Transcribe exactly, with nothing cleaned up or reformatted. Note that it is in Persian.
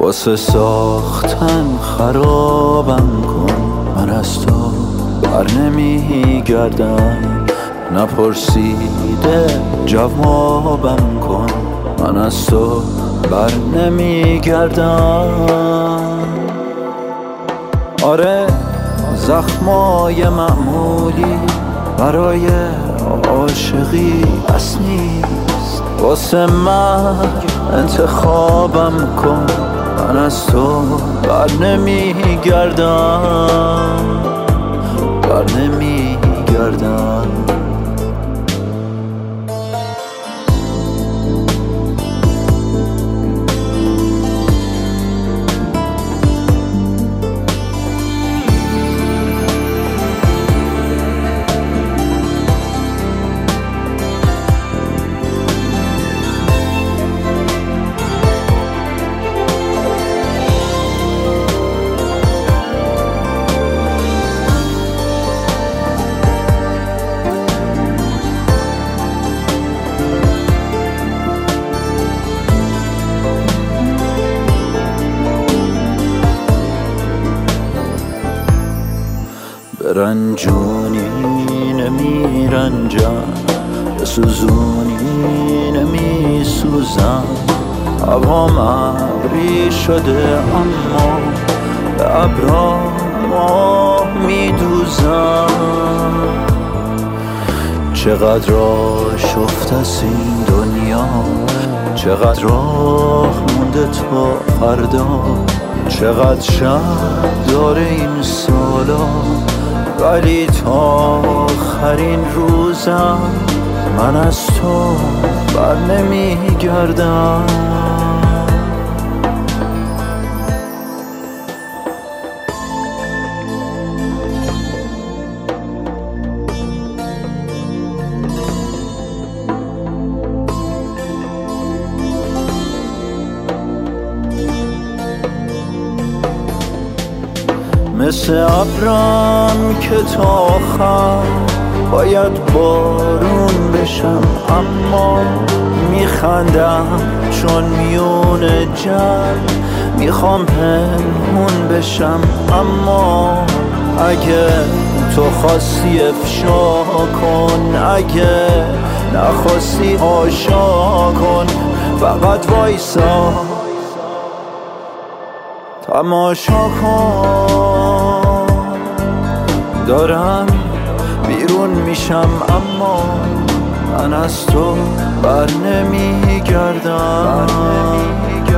واسه ساختن خرابم کن، من از تو بر نمی گردم. نپرسیده جوابم کن، من از تو بر نمی گردم. آره زخمای معمولی برای عاشقی بس نیست، واسه من انتخابم کن، من از تو بر نمی گردم، بر نمی گردم. رنجونی نمی رنجم، به سوزونی نمی سوزم. هوام ابری شده اما به ابرا ماه می دوزم. چقدر آشفته است این دنیا، چقدر راه مونده تا فردا، چقدر شب داره این سالا، ولی تا آخرین روزم من از تو بر نمی گردم. مثل ابرم که تا آخر باید بارون بشم، اما میخندم چون میون جمع میخوام پنهون بشم. اما اگه تو خواستی افشا کن، اگه نخواستی آشا کن، فقط وایسا تماشا کن. دارم بیرون میشم اما من از تو بر نمی گردم.